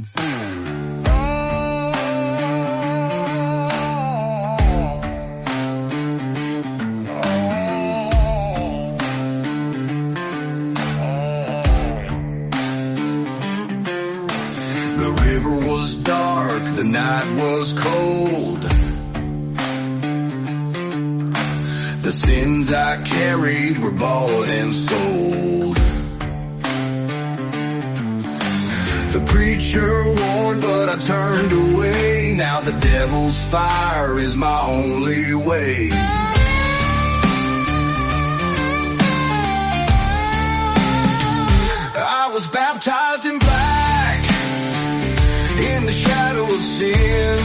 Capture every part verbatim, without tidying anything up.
The river was dark, the night was cold. The sins I carried were bought and sold. The preacher warned, but I turned away. Now the devil's fire is my only way. I was baptized in black, in the shadow of sin.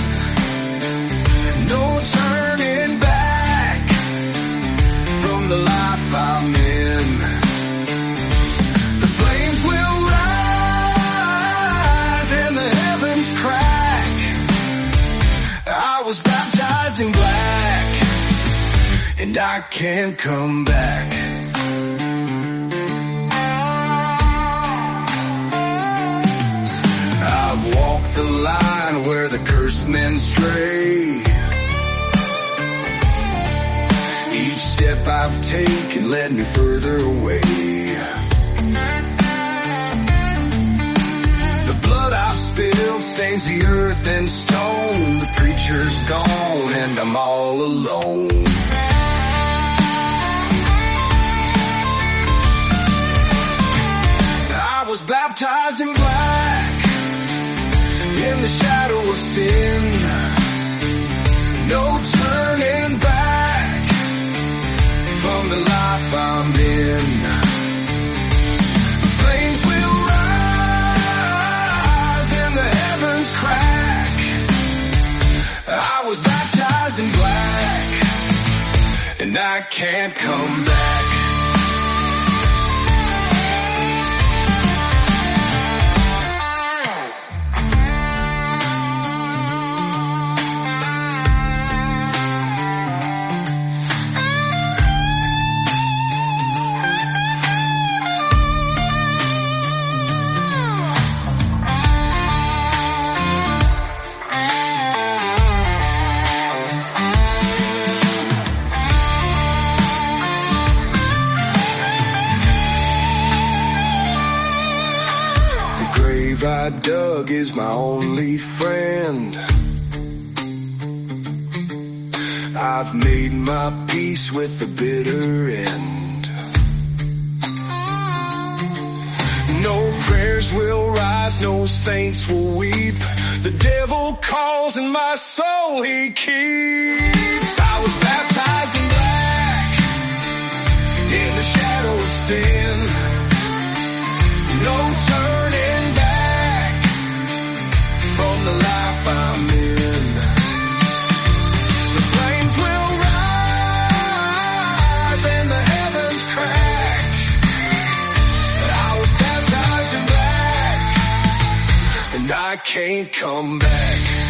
No turning back from the life I'm in. The flames will rise and the heavens crack. I was baptized in black, and I can't come back. I've walked the line where the cursed men stray. Each step I've taken led me further away. The blood I've spilled stains the earth and stone. The preacher's gone and I'm all alone. I was baptized in black, in the shadow of sin. No turning back from the life I'm in. The flames will rise and the heavens crack. I was baptized in black, and I can't come back. I dug is my only friend. I've made my peace with the bitter end. No prayers will rise, no saints will weep. The devil calls and my soul he keeps. I was baptized in black, in the shadow of sin. No turning back from the life I'm in. The flames will rise and the heavens crack. I was baptized in black, and I can't come back.